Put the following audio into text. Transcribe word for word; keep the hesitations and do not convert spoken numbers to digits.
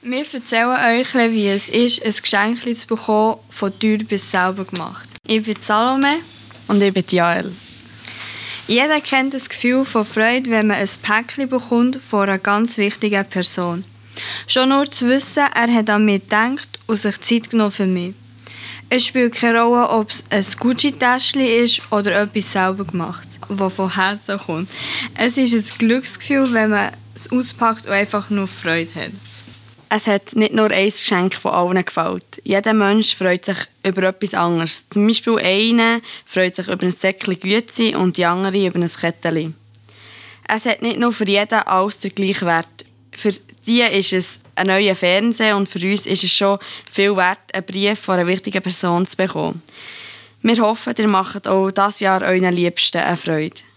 Wir erzählen euch, wie es ist, ein Geschenk zu bekommen, von teuer bis selber gemacht. Ich bin Salome. Und ich bin Jael. Jeder kennt das Gefühl von Freude, wenn man ein Päckchen bekommt von einer ganz wichtigen Person. Schon nur zu wissen, er hat an mich gedacht und sich Zeit genommen für mich. Es spielt keine Rolle, ob es ein Gucci-Täschchen ist oder etwas selber gemacht, das von Herzen kommt. Es ist ein Glücksgefühl, wenn man es auspackt und einfach nur Freude hat. Es hat nicht nur ein Geschenk, das allen gefällt. Jeder Mensch freut sich über etwas anderes. Zum Beispiel einer freut sich über ein Säckchen Güezi und die andere über ein Kettchen. Es hat nicht nur für jeden alles den gleichen Wert. Für die ist es ein neuer Fernseher und für uns ist es schon viel wert, einen Brief von einer wichtigen Person zu bekommen. Wir hoffen, ihr macht auch dieses Jahr euren Liebsten eine Freude.